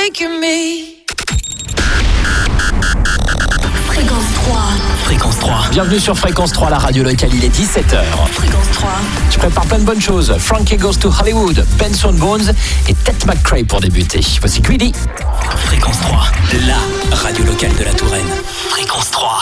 breaking me. Fréquence 3. Bienvenue sur Fréquence 3, la radio locale, il est 17h. Fréquence 3. Je prépare plein de bonnes choses. Frankie Goes to Hollywood, Benson Bones et Ted McRae pour débuter. Voici Greedy. Fréquence 3, la radio locale de la Touraine. Fréquence 3.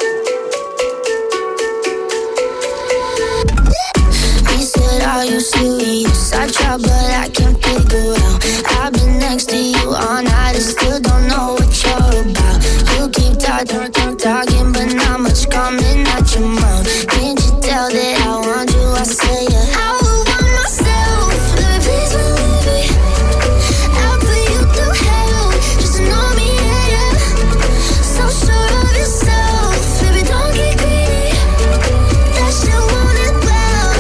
Are you serious? I try but I can't figure out. I've been next to you all night and still don't know what you're about. You keep talking but not much coming out your mouth. Can't you tell that I want you? I say I would want myself. Baby, please believe me. I'll put you through hell just to know me, yeah. So sure of yourself. Baby, don't get greedy. That shit want it well.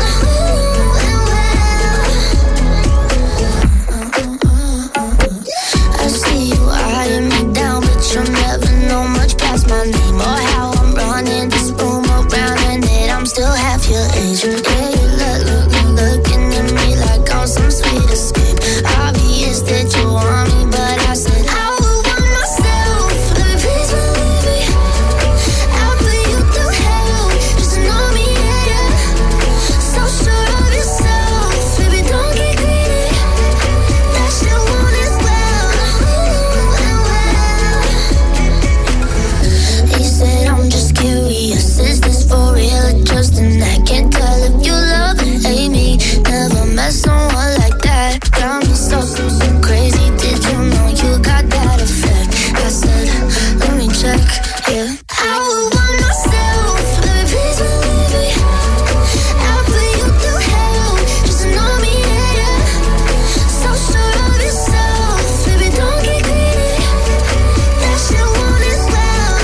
You'll never know much past my name or how I'm running this room around and that I'm still half your age. Yeah, you looking at me like I'm some sweet escape. Obvious that you want me, but I said I would want myself. Baby, please believe me. I'll put you through hell just to know me, yeah. So sure of yourself, baby, don't get greedy. That shit want it well. Said I'm just curious, is this for real or just an act? Can't tell if you love or hate me. Never met someone like that. Got me so crazy. Did you know you got that effect? I said, let me check, yeah. I would want myself, baby, please believe me. I'll put you through hell just to know me, yeah. So sure of yourself, baby, don't get greedy. That shit want it well.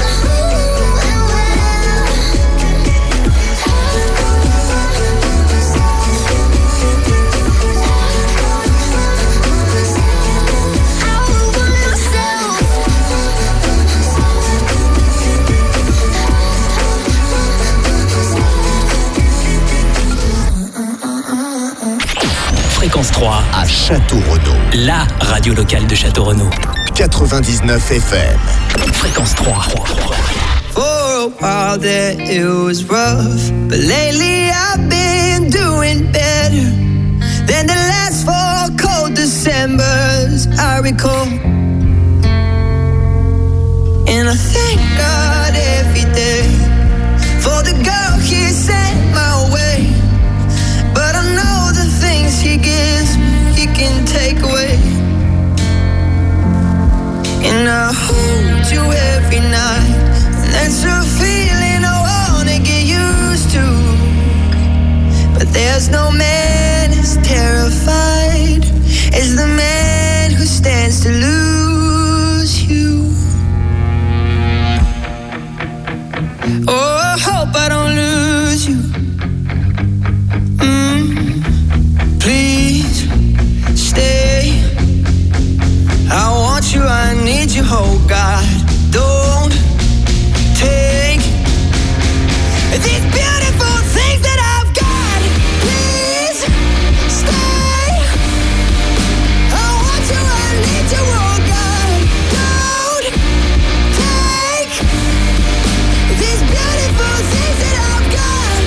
Fréquence 3 à Château-Renaud. La radio locale de Château-Renaud. 99 FM. Fréquence 3. For a while there it was rough, but lately I've been doing better than the last 4 cold Decembers I recall. And I thank God every day for the girl He sent my way. But I know the things He gives me, He can take away. And I hold you every night, and that's a feeling I wanna get used to. But there's no man as terrified as the man who stands to lose you. Oh, I hope I don't lose you. Please stay. I want you, I need you, oh God. Don't take these beautiful things that I've got. Please stay. I want you, I need you, oh God. Don't take these beautiful things that I've got.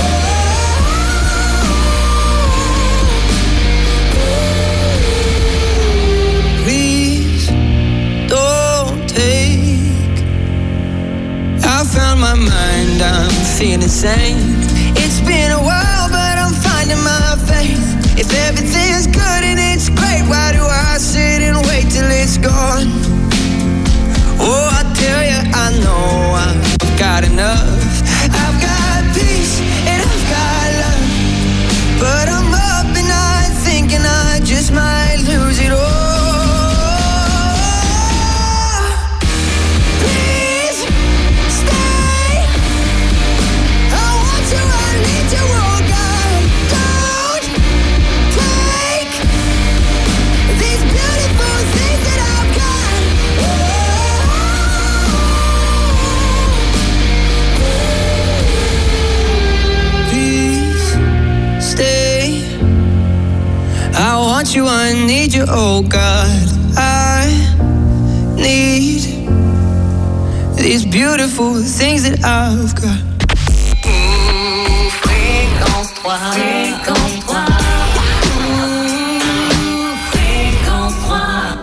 Please don't take. I found my mind, I'm feeling sane. It's been a while, but I'm finding my faith. If everything's good and it's great, why do I sit and wait till it's gone? Oh, I tell you, I know I've got enough. I've got peace and I've got love, but I'm up and I thinking I just might lose it all. You, I need you, oh God. I It's beautiful, the things that I've got. Fréquence 3, Fréquence 3. Fréquence 3.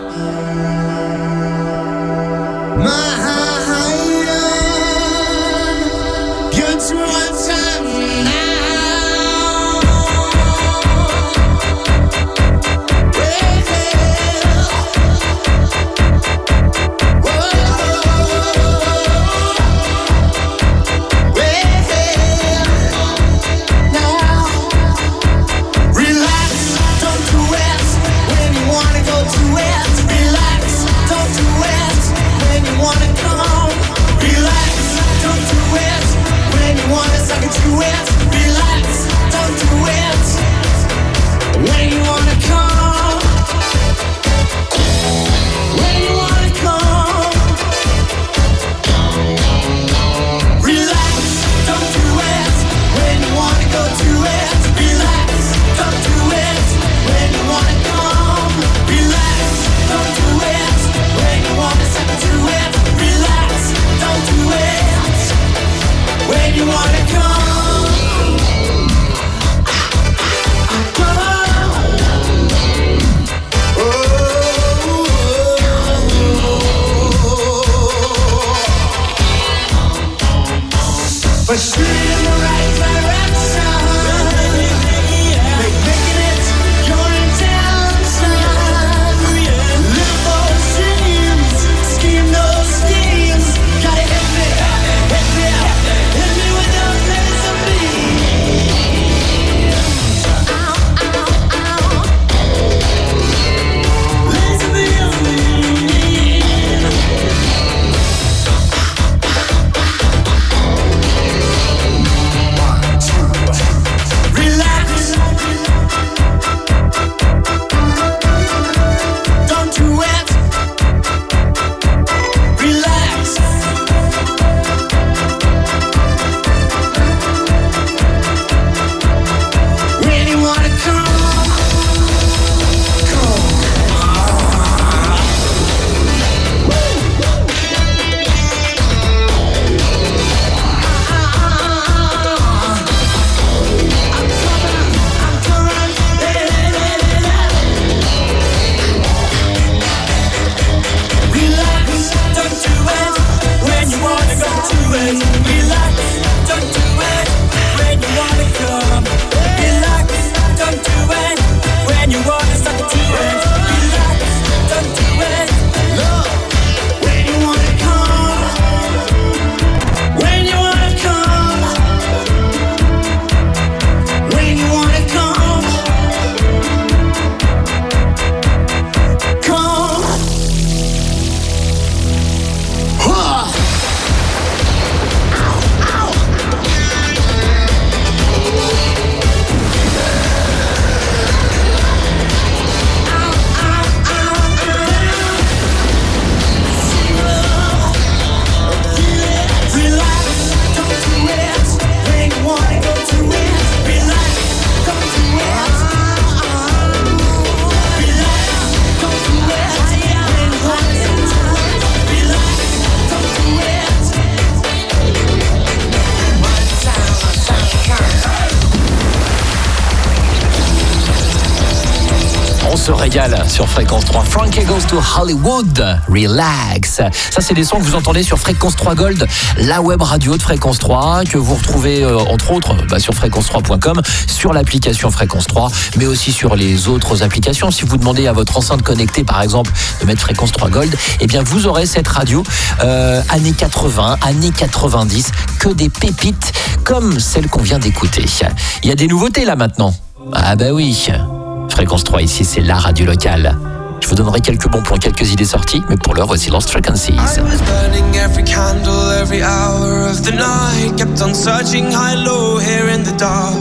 se régale sur Fréquence 3. Frankie Goes to Hollywood, relax. Ça, c'est des sons que vous entendez sur Fréquence 3 Gold, la web radio de Fréquence 3, que vous retrouvez entre autres sur fréquence3.com, sur l'application Fréquence 3, mais aussi sur les autres applications. Si vous demandez à votre enceinte connectée, par exemple, de mettre Fréquence 3 Gold, eh bien, vous aurez cette radio années 80, années 90, que des pépites comme celle qu'on vient d'écouter. Il y a des nouveautés là maintenant. Ah bah oui. Fréquence 3 ici, c'est la radio locale. Je vous donnerai quelques bons plans, quelques idées sorties, mais pour l'heure, voici Lost Frequencies. I was burning every candle, every hour of the night. Kept on searching high, low, here in the dark.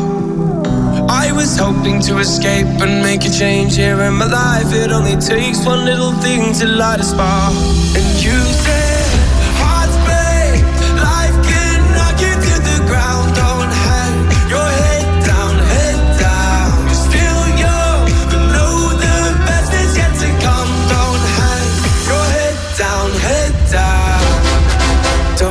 I was hoping to escape and make a change here in my life. It only takes one little thing to light a spark. And you said, hearts break, life can knock you to the ground. Don't hang your head down, head down. You're still young, but know the best is yet to come. Don't hang your head down, head down.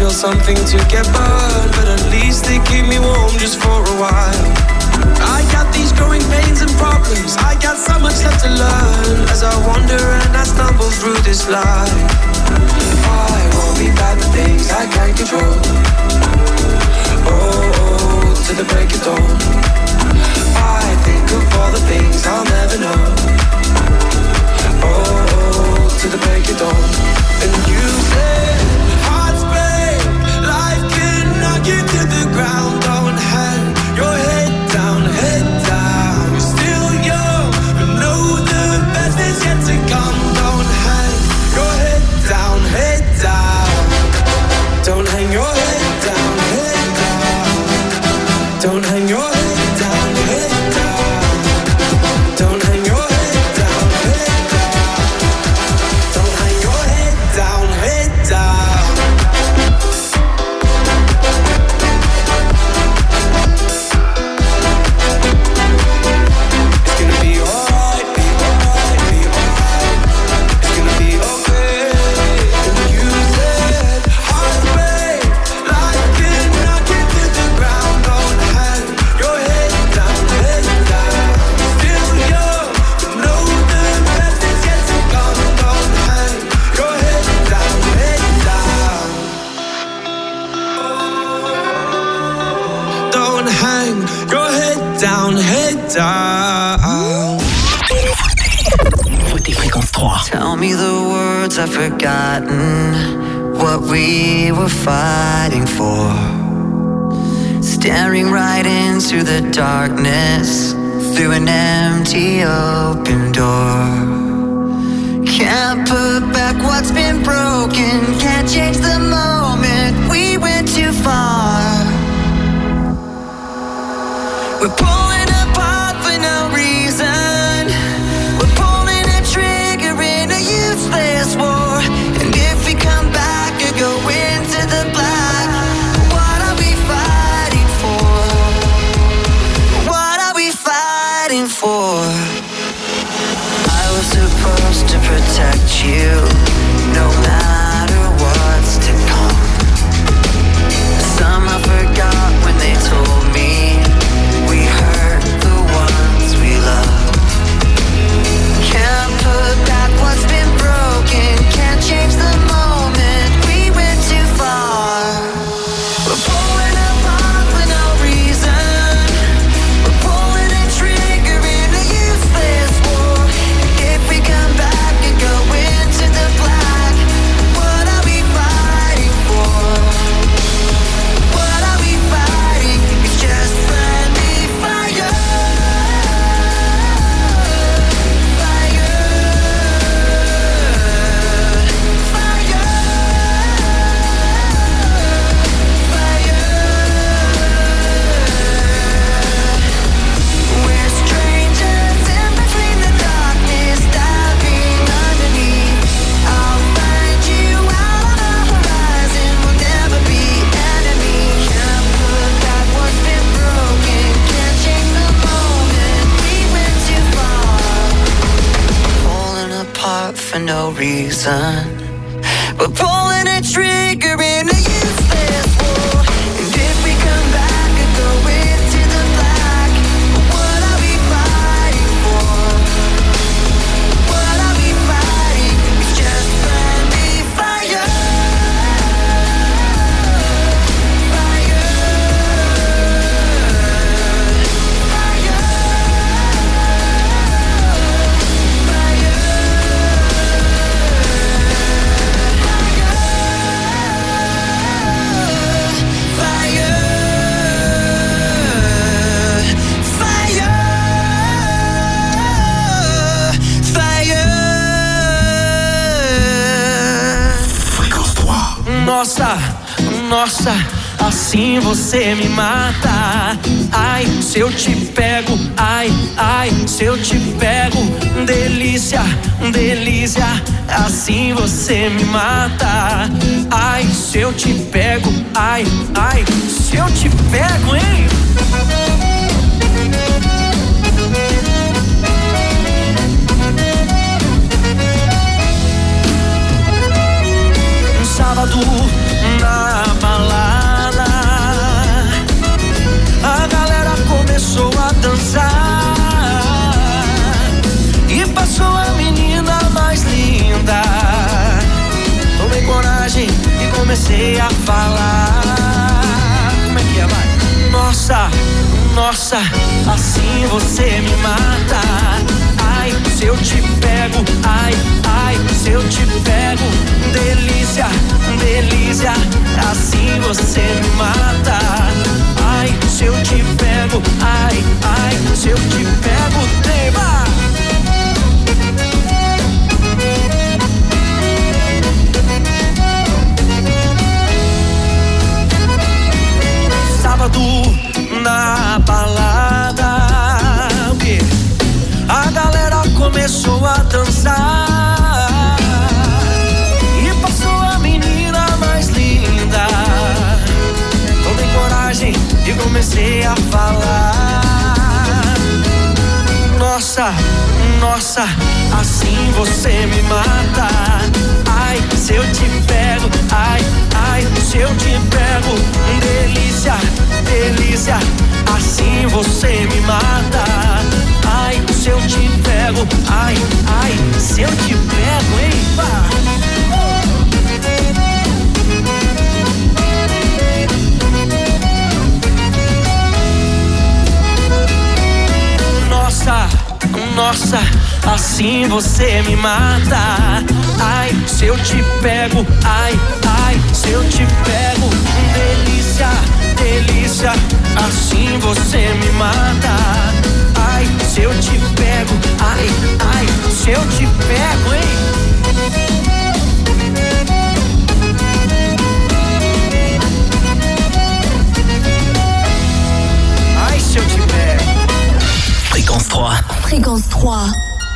or something to get burned, but at least they keep me warm just for a while. I got these growing pains and problems, I got so much left to learn as I wander and I stumble through this life. I won't be bad with things I can't control. Oh, to the break of dawn. I think of all the things I'll never know. Oh, to the break of dawn. And you say, hearts break, life can knock you to the ground. Don't hang your head down, head down. You're still young, but know the best is yet to come. Don't hang your head down, head down. Don't hang your head down, head down. Don't hang your head down, head down. Don't hang your head down, head down. Don't hang your head down, head down. It's gonna be alright, be alright, be alright. It's gonna be okay. And you said, heart break, life can knock you to the ground. Don't hang your head down, head down. Still young, but know the best is yet to come. Don't hang your head down, head down. Don't hang your head down, head down. Votez Fréquence 3. Tell me the words I've forgotten, what we were fighting for. Staring right into the darkness, through an empty open door. Can't put back what's been broken, can't change the moment, we went too far. We're pulling apart for no reason. We're pulling a trigger in a useless war. And if we come back or go into the black, what are we fighting for? What are we fighting for? I was supposed to protect you, no matter what's to come. Somehow forgot when they told me we hurt the ones we love. Can't put back what's been broken, can't change the moment, we went too far. We're pulling apart for no reason. We're pulling a trigger in a useless war. And if we come back and go into the black, what are we fighting for? What are we fighting? It's just friendly fire. Fire. Fire. Fire. We're strangers in between the darkness, diving underneath. I'll find you out on the horizon, we'll never be enemies. Can't put back what's been broken, can't change the moment, we went too far. Pulling apart for no reason. We're pulling a trigger in a useless war. And if we come back and go into the black, what are we fighting for? What are we fighting? It's just friendly fire. Fire. Fire. Nossa, nossa, assim você me mata. Ai, se eu te pego, ai, ai, se eu te pego. Delícia, delícia, assim você me mata. Ai, se eu te pego, ai, ai, se eu te pego, hein? Sábado na comecei a falar. Como é que é, vai? Nossa, nossa, assim você me mata. Ai, se eu te pego, ai, ai, se eu te pego. Delícia, delícia, assim você me mata. Ai, se eu te pego, ai, ai, se eu te pego, tema. Sábado na balada, a galera começou a dançar e passou a menina mais linda. Tomei coragem e comecei a falar. Nossa, nossa, assim você me mata. Ai, se eu te pego, ai, ai, se eu te pego. Delícia, delícia, assim você me mata. Ai, se eu te pego, ai, ai, se eu te pego, hein, pá. Nossa, nossa, assim você me mata. Ai, se eu te pego, ai, ai, se eu te pego. Delícia, delícia, assim você me mata. Ai, se eu te pego, ai, ai, se eu te pego, hein? Ai, se eu te pego. Fréquence 3. Fréquence 3.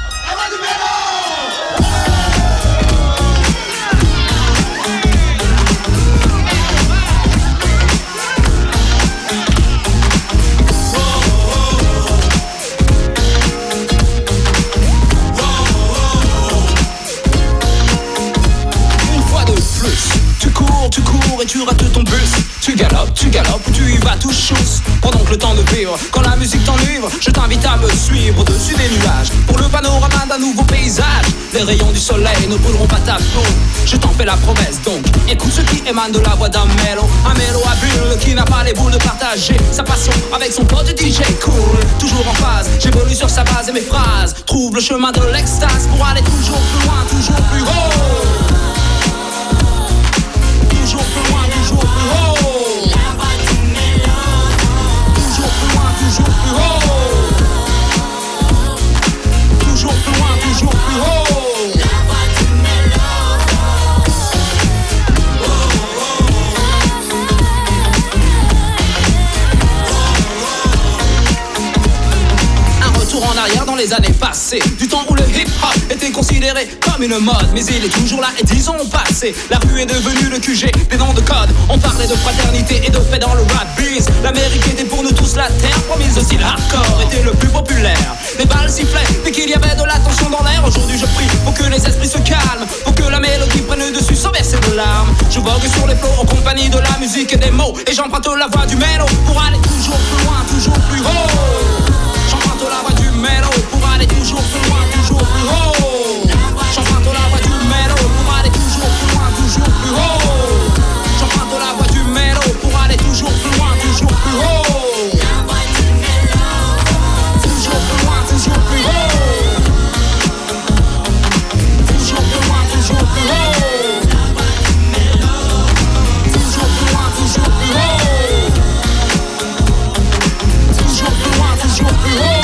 Tu cours et tu rates ton bus. Tu galopes, tu y vas tout chousse. Pendant que le temps de vivre, quand la musique t'enivre, je t'invite à me suivre au-dessus des nuages. Pour le panorama d'un nouveau paysage, les rayons du soleil ne brûleront pas ta peau. Je t'en fais la promesse donc, écoute ce qui émane de la voix d'un mélo. Un mélo à bulle qui n'a pas les boules de partager sa passion avec son pote DJ cool. Toujours en phase, j'évolue sur sa base et mes phrases trouvent le chemin de l'extase pour aller toujours plus loin, toujours plus haut. Toujours plus loin, toujours plus haut. La voix du mélo. Toujours plus loin, toujours plus haut. Toujours plus loin, toujours plus haut. La voix du mélo. Un retour en arrière dans les années passées, du temps où le hip-hop était considéré comme une mode, mais il est toujours là et 10 ans ont passé. La rue est devenue le QG, des noms de code. On parlait de fraternité et de paix dans le rap biz. L'Amérique était pour nous tous la terre promise, aussi le hardcore était le plus populaire. Les balles sifflaient dès qu'il y avait de la tension dans l'air. Aujourd'hui je prie pour que les esprits se calment, pour que la mélodie prenne le dessus sans verser de larmes. Je vogue sur les flots en compagnie de la musique et des mots, et j'emprunte la voix du mélo pour aller toujours plus loin, toujours plus haut. J'emprunte la voix du mélo pour aller toujours plus loin, toujours plus haut. J'emprunte la voix du mélo pour aller toujours plus loin, toujours plus haut. J'emprunte la voix du mélo pour aller toujours plus loin, toujours plus haut. Toujours plus loin, toujours plus haut. Toujours plus loin, toujours plus haut. Toujours plus loin, toujours plus haut. Toujours plus loin, toujours plus haut.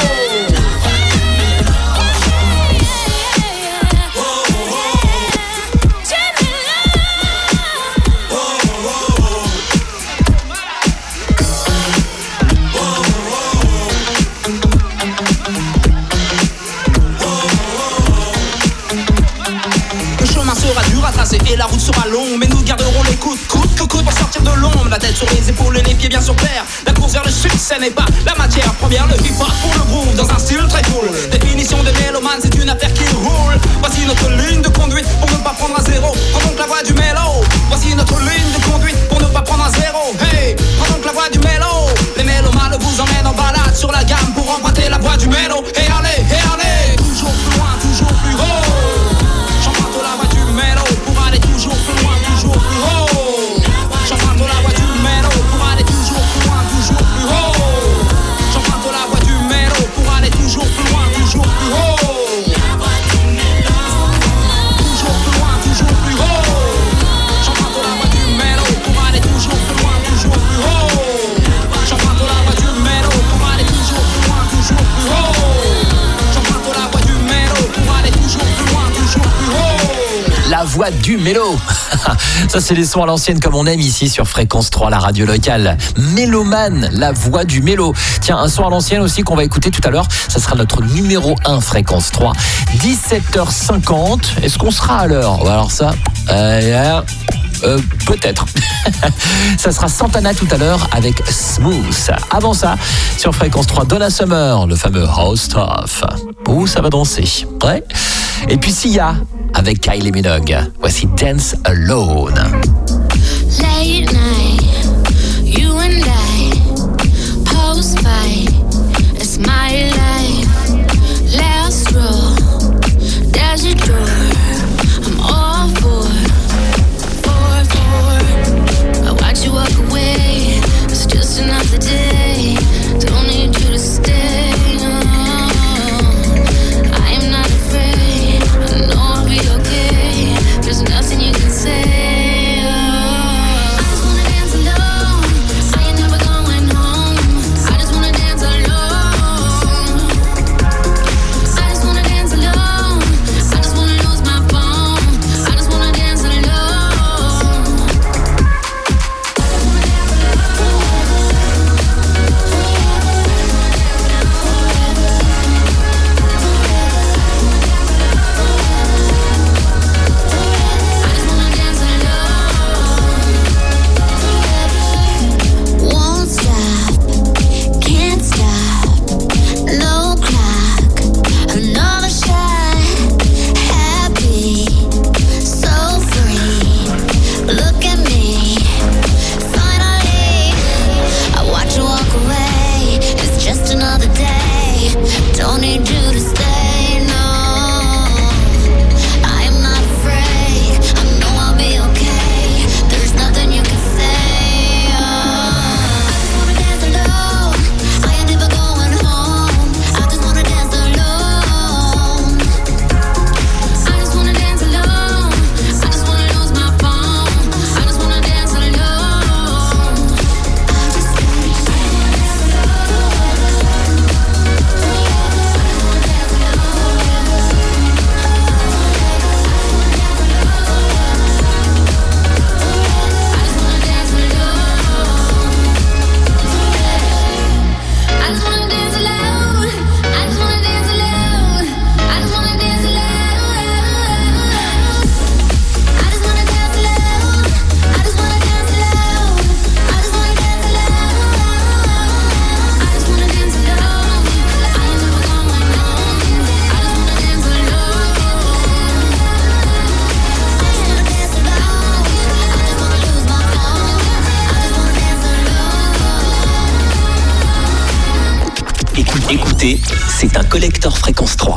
Et la route sera longue, mais nous garderons les coudes coûte que coûte pour sortir de l'ombre. La tête sur les épaules et les pieds bien sur terre. La course vers le succès n'est pas la matière première. Le hip-hop pour le groove dans un style très cool. Définition de mélomane, c'est une affaire qui roule. Voici notre ligne de conduite pour ne pas prendre un zéro. Prends donc la voix du mélo. Voici notre ligne de conduite pour ne pas prendre un zéro. Hey, prends donc la voix du mélo. Les mélomanes vous emmènent en balade sur la gamme pour emprunter la voix du mélo. Et allez, toujours plus loin, toujours plus haut. J'emprunte la voix du mélo pour aller toujours plus loin, toujours plus haut. la voix du mélo. Ça, c'est les sons à l'ancienne comme on aime ici sur Fréquence 3, la radio locale. Mélomane, la voix du mélo. Tiens, un son à l'ancienne aussi qu'on va écouter tout à l'heure. Ça sera notre numéro 1 Fréquence 3. 17h50. Est-ce qu'on sera à l'heure? Alors ça, peut-être. Ça sera Santana tout à l'heure avec Smooth. Avant ça, sur Fréquence 3, Donna Summer, le fameux House Stuff. Ouh, ça va danser. Ouais. Et puis Sia avec Kylie Minogue. Voici Dance Alone. Late night, you and I, post-fight, it's my life. Last row, there's a door, I'm all for. I watch you walk away, it's just another day, don't need you to stay. I am not afraid, I know I'll be okay, there's nothing you can say. Écoutez, c'est un collector Fréquence 3.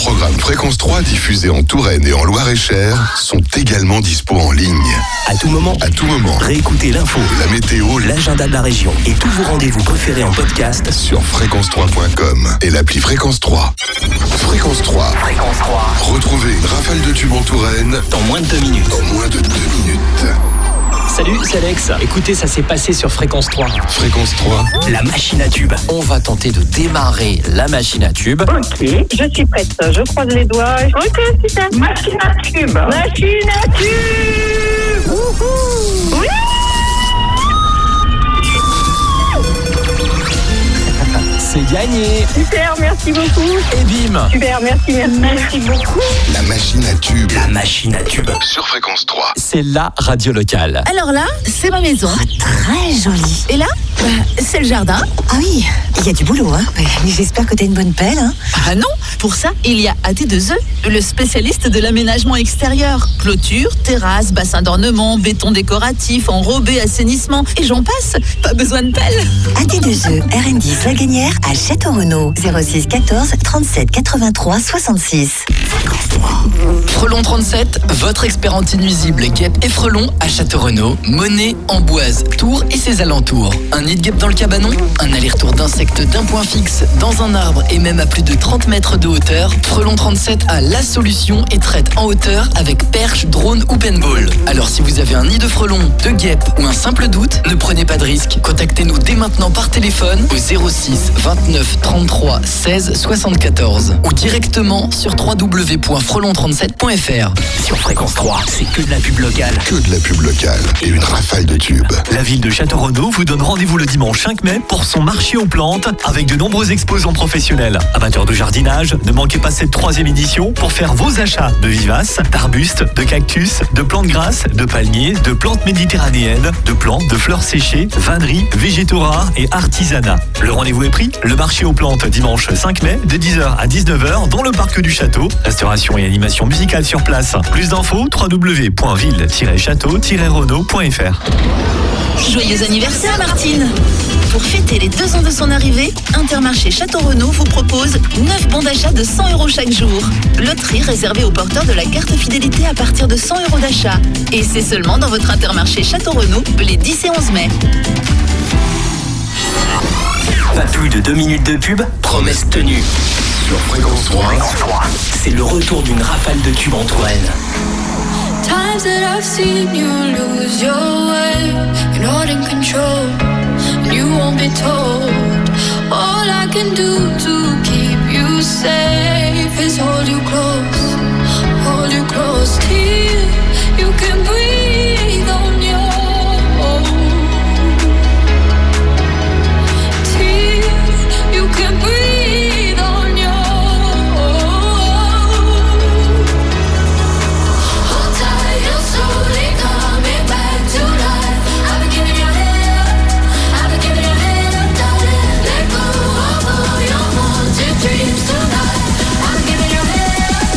programmes Fréquence 3 diffusés en Touraine et en Loir-et-Cher sont également dispo en ligne. À tout moment. Réécoutez l'info, la météo, l'agenda de la région et tous vos rendez-vous préférés en podcast sur fréquence3.com et l'appli Fréquence 3. Fréquence 3. Retrouvez une rafale de tubes en Touraine dans moins de 2 minutes. Salut, c'est Alex. Écoutez, ça s'est passé sur Fréquence 3. Fréquence 3. La machine à tubes. On va tenter de démarrer la machine à tubes. Ok, je suis prête. Je croise les doigts. Ok, super. Machine à tubes. Machine à tubes. Wouhou. Oui. C'est gagné. Super, merci beaucoup. Et bim. Super, merci beaucoup. La machine à tubes. La machine à tubes. Sur Fréquence 3. C'est la radio locale. Alors là, c'est ma maison. Très jolie. Et là, c'est le jardin. Ah oui, il y a du boulot, hein. Mais j'espère que t'as une bonne pelle, hein. Ah non, pour ça, il y a AT2E, le spécialiste de l'aménagement extérieur. Clôture, terrasse, bassin d'ornement, béton décoratif, enrobé, assainissement, et j'en passe. Pas besoin de pelle. AT2E, RN10 La Gagnère à Château-Renaud. 06 14 37 83 66. Frelon 37, votre expert anti-nuisible guêpe et frelon à Château-Renaud, Monet, Amboise, Tours et ses alentours. Un nid de guêpe dans le cabanon, un aller-retour d'insectes d'un point fixe dans un arbre et même à plus de 30 mètres de hauteur. Frelon 37 a la solution et traite en hauteur avec perche, drone ou paintball. Alors si vous avez un nid de frelon, de guêpe ou un simple doute, ne prenez pas de risque. Contactez-nous dès maintenant par téléphone au 06 29 33 16 74 ou directement sur www.frelon37.fr. Sur Fréquence 3, c'est que de la pub locale. Que de la pub locale et une rafale de tubes. La ville de Château-Renaud vous donne rendez-vous le dimanche 5 mai pour son marché aux plantes avec de nombreux exposants professionnels. Amateurs de jardinage, ne manquez pas cette 3e édition pour faire vos achats de vivaces, d'arbustes, de cactus, de plantes grasses, de palmiers, de plantes méditerranéennes, de plantes, de fleurs séchées, vanneries, végétaux rares et artisanat. Le rendez-vous est pris, le marché aux plantes dimanche 5 mai de 10h à 19h dans le parc du château. Restauration et animation musicale sur place. Plus d'infos www.ville-château-renaud.fr. Joyeux anniversaire Martine. Pour fêter les 2 ans de son arrivée, Intermarché Château-Renaud vous propose 9 bons d'achat de 100 € chaque jour. Loterie réservée aux porteurs de la carte fidélité à partir de 100 € d'achat. Et c'est seulement dans votre Intermarché Château-Renaud les 10 et 11 mai. Pas plus de 2 minutes de pub, promesse tenue. Sur Fréquence 3. C'est le retour d'une rafale de tubes en Touraine. Times that I've seen you lose your way, you're not in control, and you won't be told. All I can do to keep you safe is hold you close till you can breathe on your own. Till you can breathe on your own. Hold tight, you're slowly coming back to life. I've been giving your head up, darling. Let go of all your haunted dreams tonight. I've been giving your head up.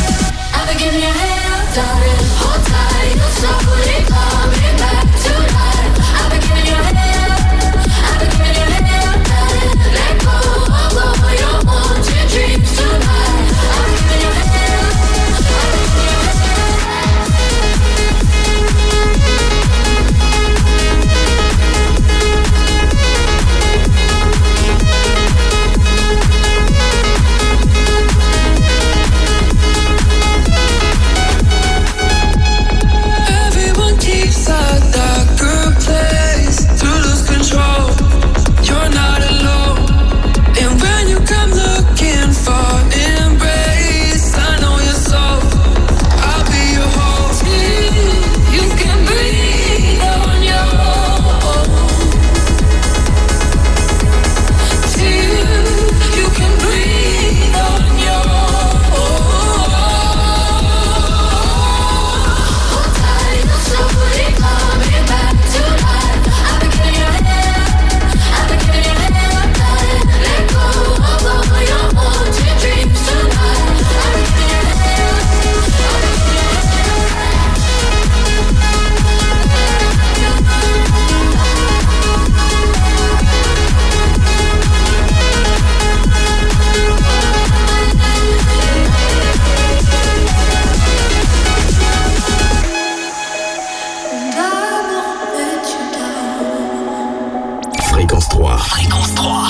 Fréquence 3. Fréquence 3.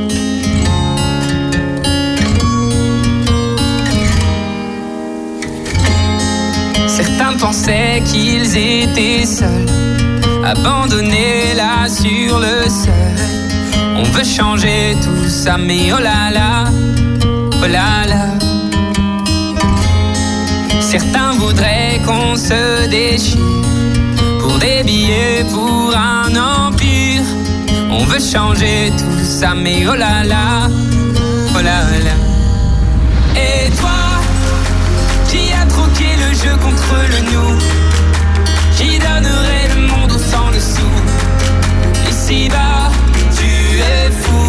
Certains pensaient qu'ils étaient seuls, abandonnés là sur le seuil. On veut changer tout ça, mais oh là là, oh là là. Certains voudraient qu'on se déchire pour des billets, pour un empire. On veut changer tout ça, mais oh là là, oh là là. Et toi, qui a troqué le jeu contre le nous, qui donnerait le monde sans le sou. Ici-bas, tu es fou.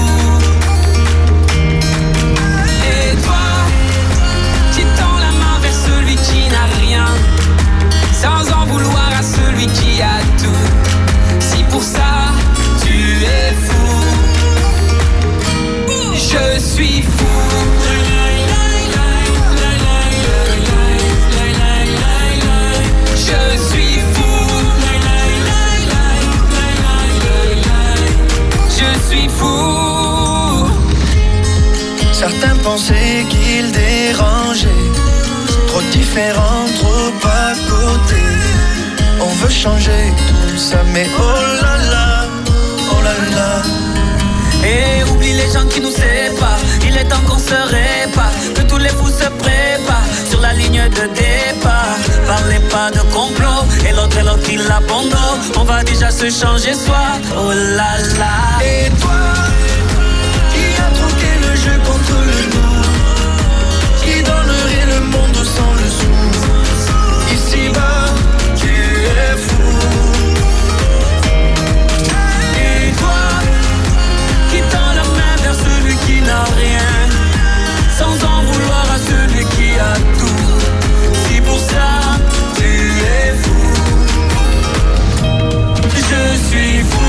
Et toi, qui tend la main vers celui qui n'a rien, sans en vouloir à celui qui a tout. Si pour ça, tu es fou, je suis fou. Certains pensaient qu'ils dérangeaient, trop différents, trop à côté. On veut changer tout ça, mais oh là là, oh là là. Et oublie les gens qui nous séparent, il est temps qu'on se répare, que tous les fous se préparent sur la ligne de départ. Parlez pas de complot, et l'autre il abandonne. On va déjà se changer soi, oh là là. Et toi, qui a troqué le jeu contre le nous, qui donnerait le monde sans le sou. Ici-bas, tu es fou. Et toi, qui tend la main vers celui qui n'a rien, sans en vouloir à celui qui a tout. Si pour ça, tu es fou, je suis fou.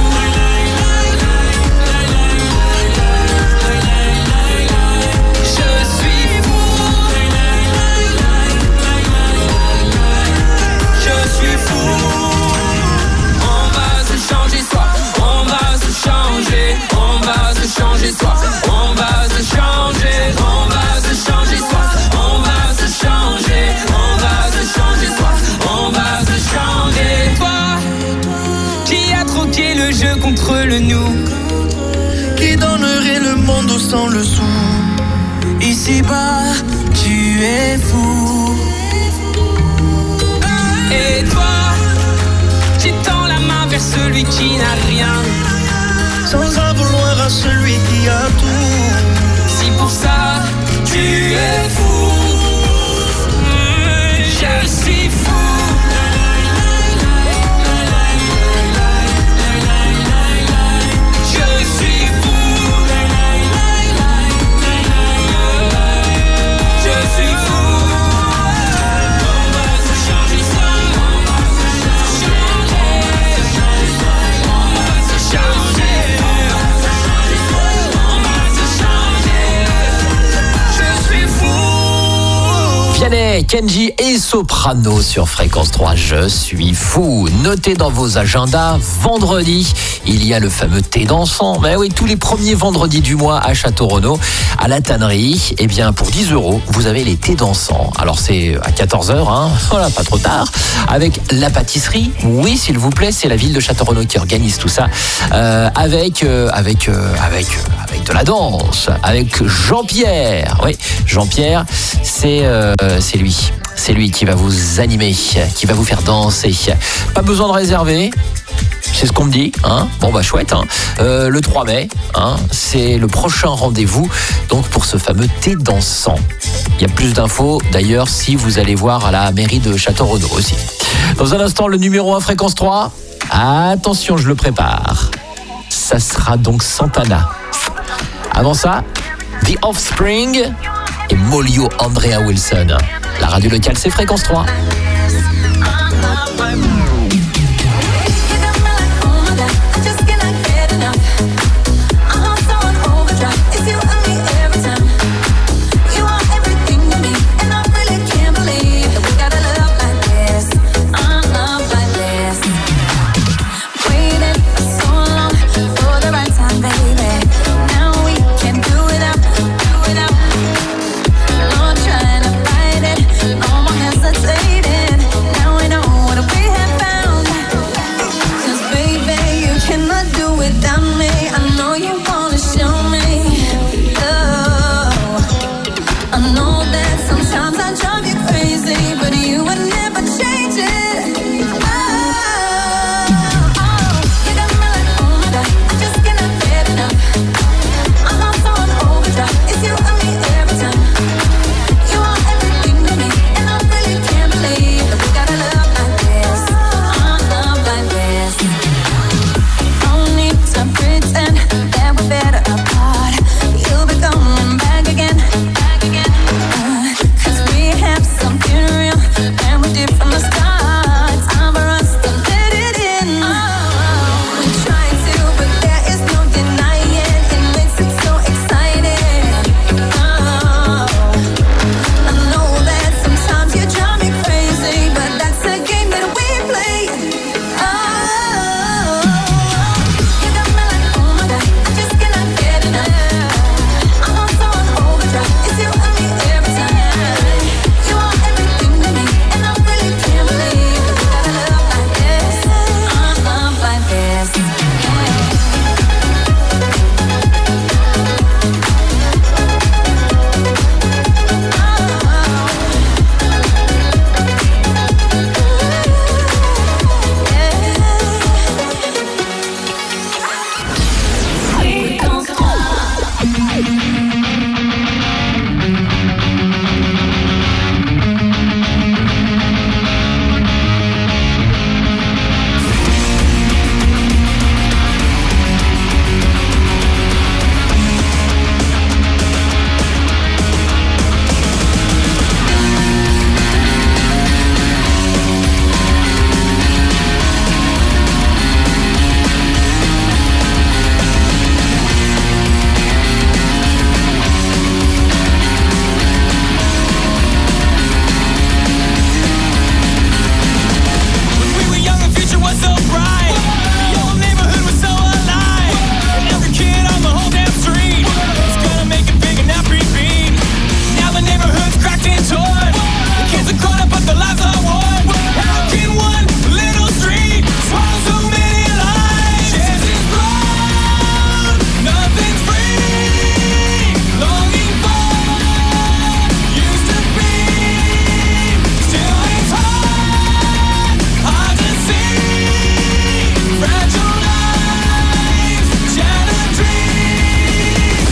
Changer soi, on va se changer, on va se changer soi, on va se changer, on va se changer soi, on va se changer. Toi, qui a troqué le jeu contre le nous, qui donnerait le monde sans le sou. Ici-bas, tu es fou. Et toi, qui tend la main vers celui qui n'a rien, sans en vouloir à celui qui a tout. Si pour ça, tu es fou, je suis fou. Je suis fou. Je suis fou. On va se changer ça, on va se changer, on va se changer. Vianney, Kenji et Soprano sur Fréquence 3, je suis fou. Notez dans vos agendas, vendredi, il y a le fameux thé dansant. Mais oui, tous les premiers vendredis du mois à Château-Renaud, à la tannerie, eh bien pour 10 €, vous avez les thés dansants. Alors c'est à 14h, hein, voilà, pas trop tard, avec la pâtisserie. Oui, s'il vous plaît, c'est la ville de Château-Renaud qui organise tout ça, avec de la danse, avec Jean-Pierre. Oui, Jean-Pierre, c'est lui. C'est lui qui va vous animer, qui va vous faire danser. Pas besoin de réserver. C'est ce qu'on me dit, hein. Bon bah chouette, hein. Le 3 mai, hein, c'est le prochain rendez-vous donc pour ce fameux thé dansant. Il y a plus d'infos d'ailleurs si vous allez voir à la mairie de Château-Renaud aussi. Dans un instant, le numéro 1 Fréquence 3. Attention, je le prépare. Ça sera donc Santana. Avant ça, The Offspring et Molio Andrea Wilson. La radio locale, c'est Fréquence 3. For do without me. I know you wanna show me love. I know that sometimes I drive you crazy, but you would never change it. You got me like, oh my God, I just cannot get enough. I'm also on overdrive. It's you and me every time. You are everything to me, and I really can't believe that we got a love like this. Love like this. Don't need to pretend that we're better apart. You'll be coming back again. Cause we have something real, and we're different from the start. Time for us to let it in. We try to, but there is no denying. It makes it so exciting. I know that sometimes you drive me crazy, but that's the game that we play. You got me like, oh my God, I just cannot get enough. I'm also on overdrive. It's you and me every time. You are everything to me, and I really can't believe that we got a love like this. Love like this. We were young, the future was so bright. The old neighborhood was so alive. And every kid on the whole damn street was gonna make it big and not repeat. Now the neighborhood's cracked and torn. The kids are caught up, but their lives are worn. How can one little street swallow so many lives? Chance is gone, nothing's free. Longing for used to be. Still it's hard to see. Fragile lives, shattered dreams.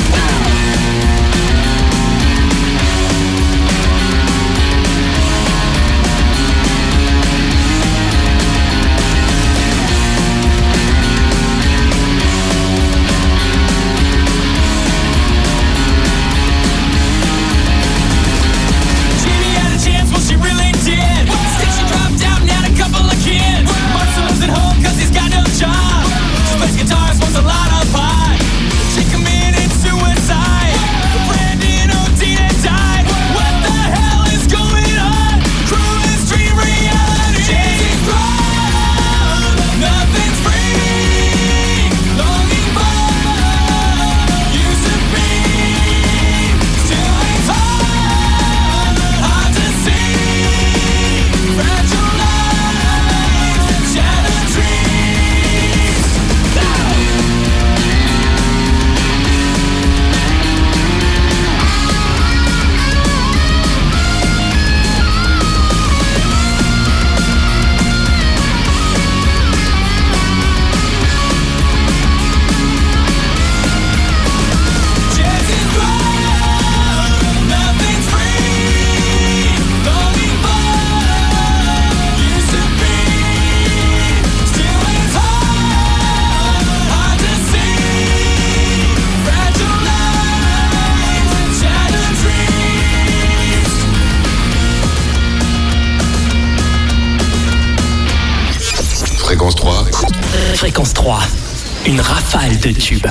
Jamie had a chance, well she really did. Stacy dropped out and had a couple of kids. Marcelo's at home cause he's got no job. She plays guitar, smokes a lot of pot. She committed suicide. Brandon O'Dean died. What the hell is going on? Cruel street reality. Change gone, nothing's free. Longing for used to be. Still it's hard to see. Fragile lives, shattered dreams. Chance is gone, nothing's free. Longing for used to be. Still it's hard to see. Fragile lives, shattered dreams. Fréquence 3, Fréquence 3, une rafale de tubes.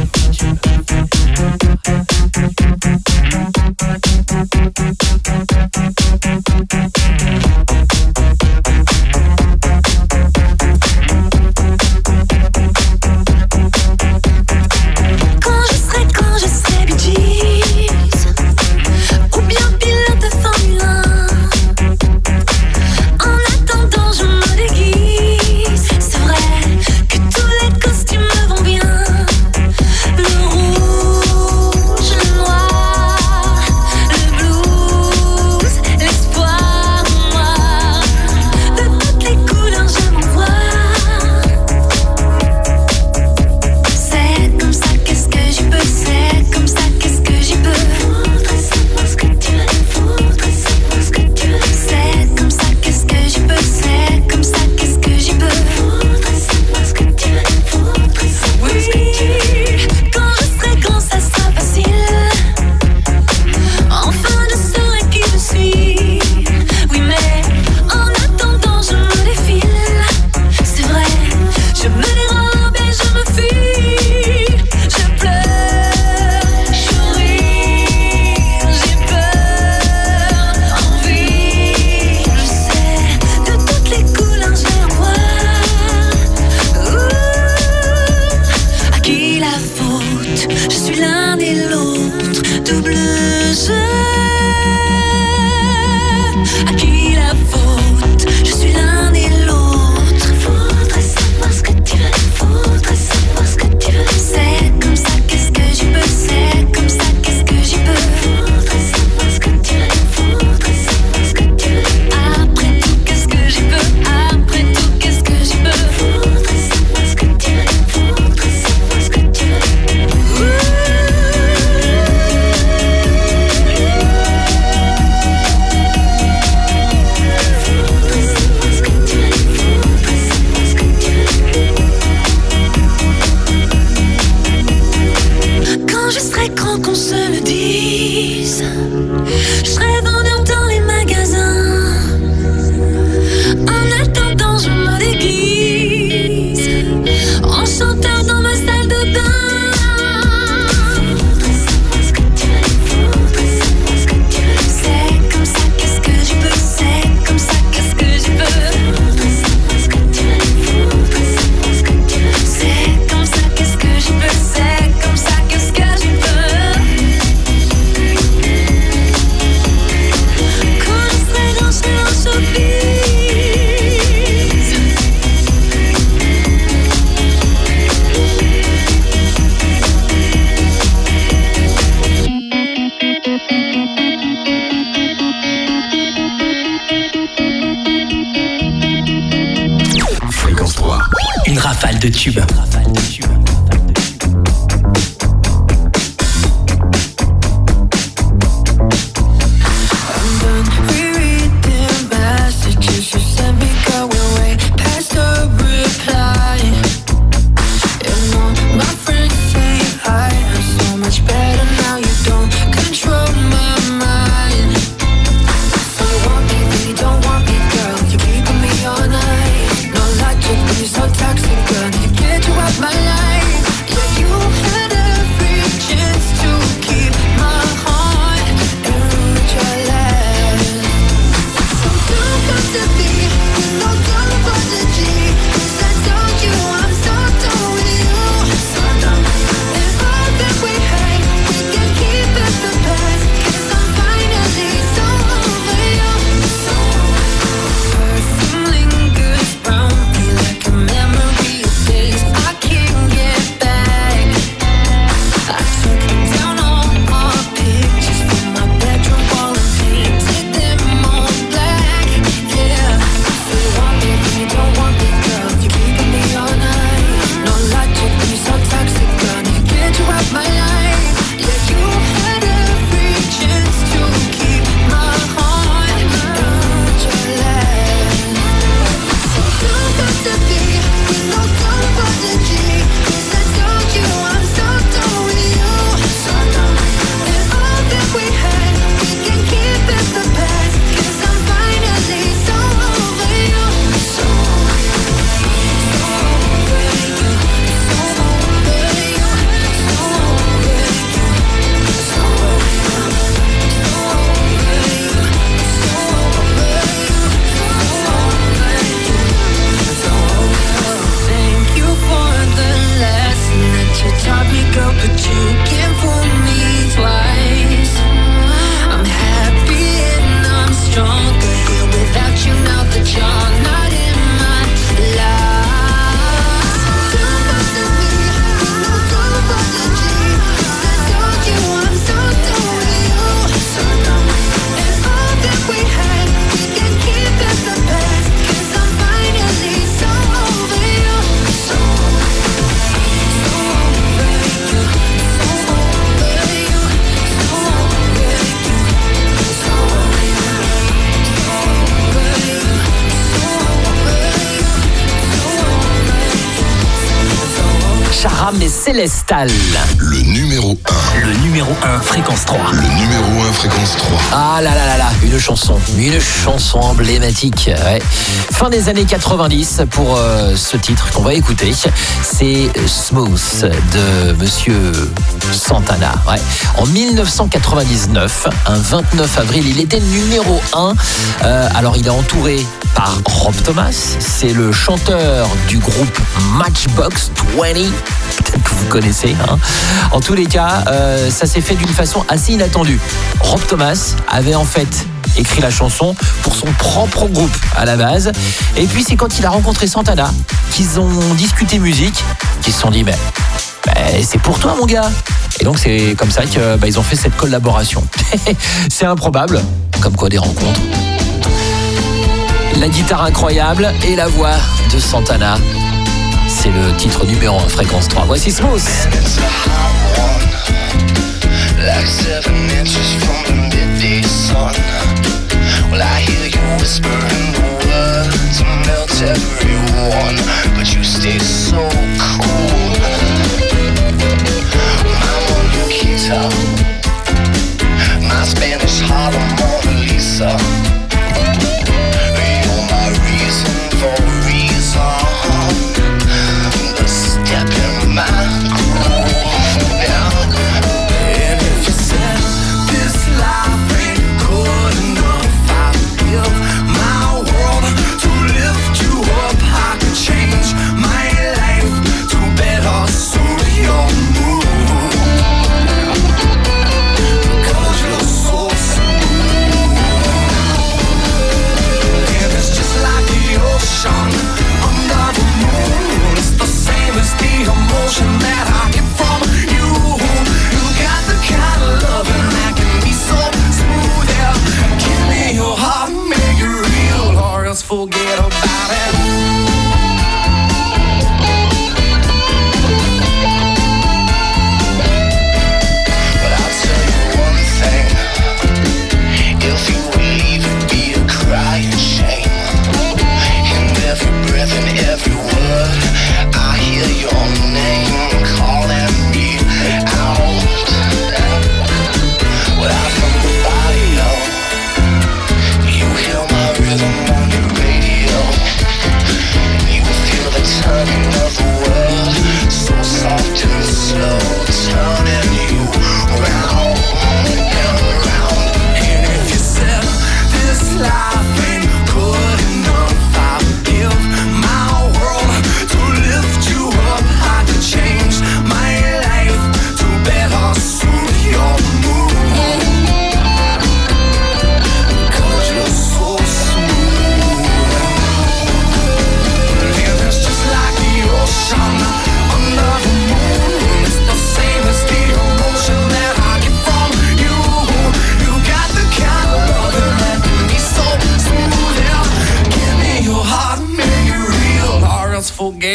Quand je serai Bee Gees, ou bien pilote de Formule 1. En attendant, je me déguise. C'est vrai que tous les costumes chanteur dans ma salle de bain. C'est comme ça, qu'est-ce que je peux? C'est comme ça, qu'est-ce que je peux? C'est comme ça, qu'est-ce que je peux? C'est comme ça, qu'est-ce que je peux? Quand je serai dans showbiz. Fréquence 3. Une rafale de tubes. Rereading messages you sent me, going way past the reply. And all my friends say I am so much better now. You don't control my mind. So you want me, but you don't want me, girl. You're keeping me all night. No logic, but you're so toxic, girl. You get you out my life. Yeah, you had every chance to keep my heart and ruin your life. So don't come to me with no dumb apology. 'Cause I told you I'm so done with you. So done. And all that we had, we can keep it the past. 'Cause I'm finally so over you. So perfume lingers round me like a memory of days I can't get back. I took down all our pictures from my bedroom wall and painted them all black. Yeah, so you want me, but you don't want me, girl. You're keeping me all night. No logic, but you're so toxic, girl. You get you out my life. Yeah, you had every chance to keep my heart and ruin your life. So don't come to me with no dumb apology. 'Cause I told you I'm so done with you. So done. And all that we had, we can keep it the past. 'Cause I'm finally so over you. So over you. So over you. So over you. So over you. So over you. So over you. Thank you for the lesson that you taught me, girl, but you can't fool me twice. I'm happy and I'm stronger here without you now that you're not in my life. Don't come to me with no dumb apology. 'Cause I told you I'm so done with you. So done. And all that we had, we can keep it the past. 'Cause I'm finally so over you. So over you. So over you. So over you. So over you. So over you. Charam et Célestal. Le numéro 1. Le numéro 1, Fréquence 3. Le numéro 1, Fréquence 3. Ah là là là là, une chanson emblématique. Ouais. Fin des années 90 pour ce titre qu'on va écouter. C'est Smooth de Monsieur Santana. Ouais. En 1999, un 29 avril, il était numéro 1. Alors il est entouré par Rob Thomas. C'est le chanteur du groupe Matchbox 20. Peut-être que vous connaissez. Hein. En tous les cas, ça s'est fait d'une façon assez inattendue. Rob Thomas avait en fait écrit la chanson pour son propre groupe à la base. Et puis c'est quand il a rencontré Santana qu'ils ont discuté musique, qu'ils se sont dit c'est pour toi mon gars. Et donc c'est comme ça qu'ils ont fait cette collaboration. C'est improbable, comme quoi des rencontres. La guitare incroyable et la voix de Santana. C'est le titre numéro 1, Fréquence 3. Voici Smooth. Like 7 inches from the midday sun. Well, I hear you whispering the words to melt everyone, but you stay so cool. I'm on your guitar, my Spanish Harlem Mona Lisa. You're my reason for reason. The step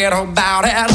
forget about it.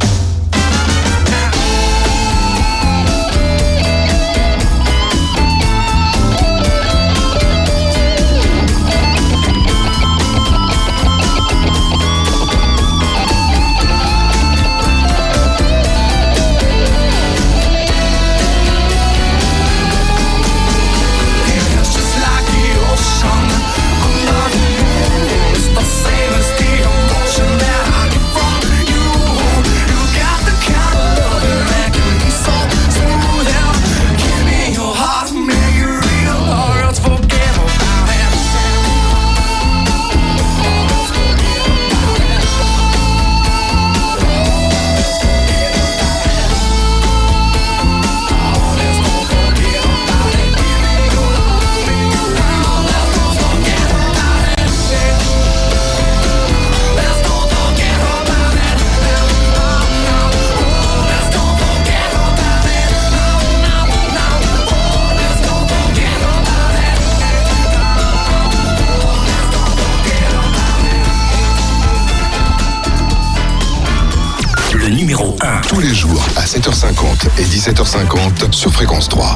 Tous les jours à 7h50 et 17h50 sur Fréquence 3.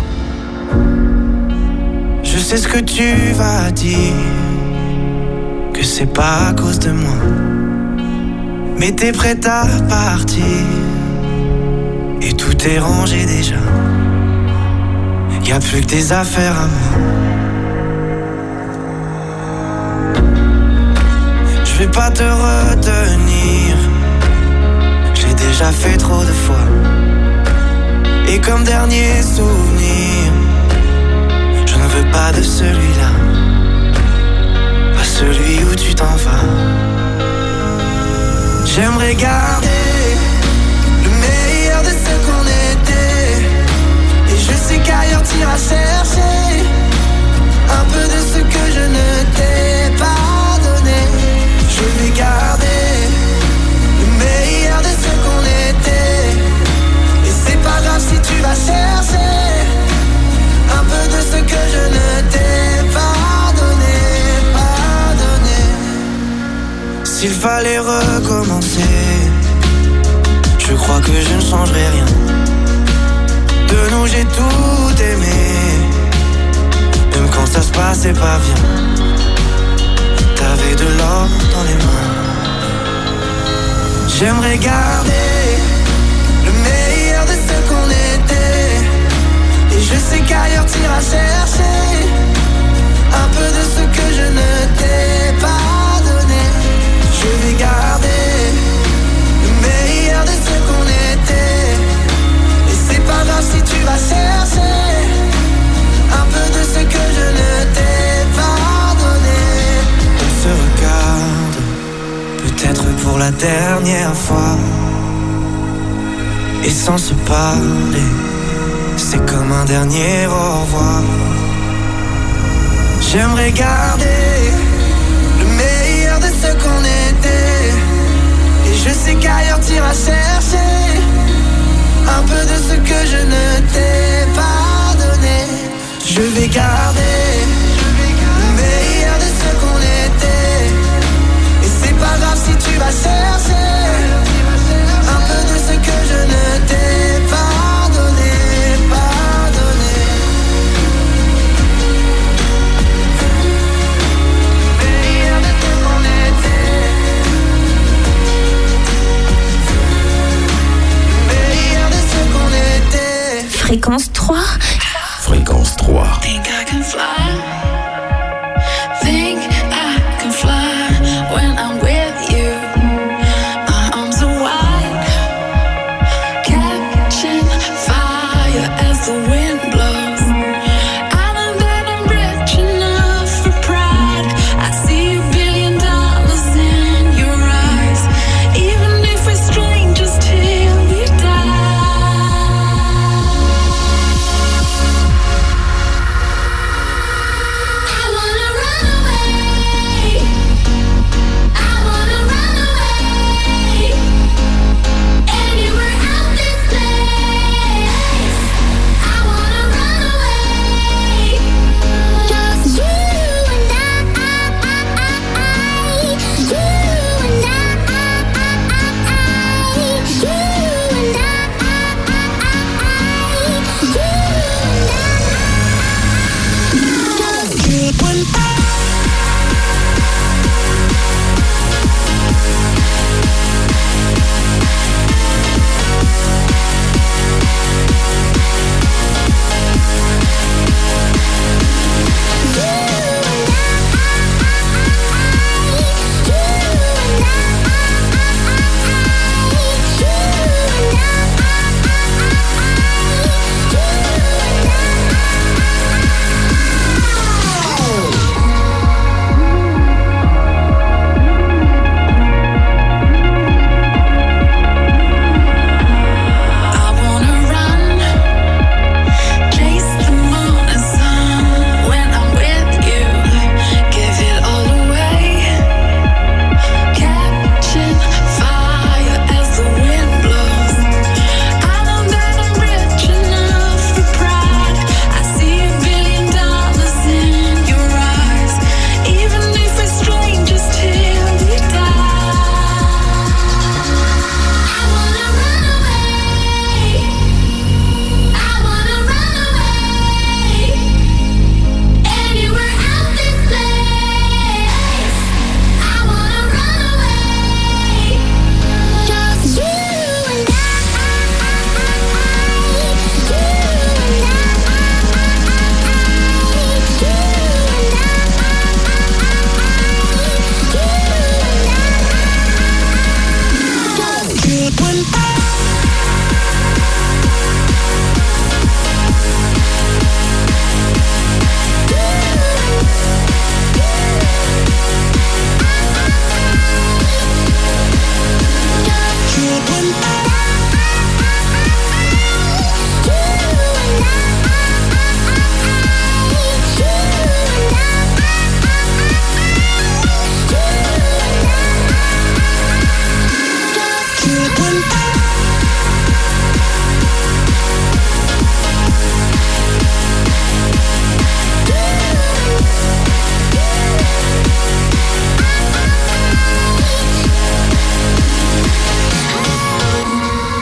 Je sais ce que tu vas dire, que c'est pas à cause de moi. Mais t'es prête à partir et tout est rangé déjà. Y'a plus que tes affaires à moi. Je vais pas te retenir, j'ai déjà fait trop de fois. Et comme dernier souvenir, je ne veux pas de celui-là, pas celui où tu t'en vas. J'aimerais garder le meilleur de ce qu'on était. Et je sais qu'ailleurs t'iras chercher un peu de ce que je ne t'ai pas donné. Je vais garder le meilleur de ce qu'on était. Et c'est pas grave si tu vas chercher un peu de ce que je ne t'ai pas donné, pas donné. S'il fallait recommencer, je crois que je ne changerai rien. De nous j'ai tout aimé, même quand ça se passait pas bien. T'avais de l'or dans les mains. J'aimerais garder le meilleur de ce qu'on était. Et je sais qu'ailleurs t'iras chercher un peu de ce que je ne t'ai pas donné. Je vais garder le meilleur de ce qu'on était. Et c'est pas grave si tu vas chercher un peu de ce que je ne t'ai pas donné. On se regarde, peut-être pour la dernière fois. Et sans se parler, c'est comme un dernier au revoir. J'aimerais garder le meilleur de ce qu'on était. Et je sais qu'ailleurs t'iras chercher un peu de ce que je ne t'ai pas donné. Je vais garder le meilleur de ce qu'on était. Et c'est pas grave si tu vas chercher un peu de ce que je ne t'ai pas donné, pas donné. Le meilleur de ce qu'on était. Le meilleur de ce qu'on était. Fréquence 3. Fréquence 3. Think I can fly. Think I can fly when I'm with you. My arms are wide, catching fire as the wind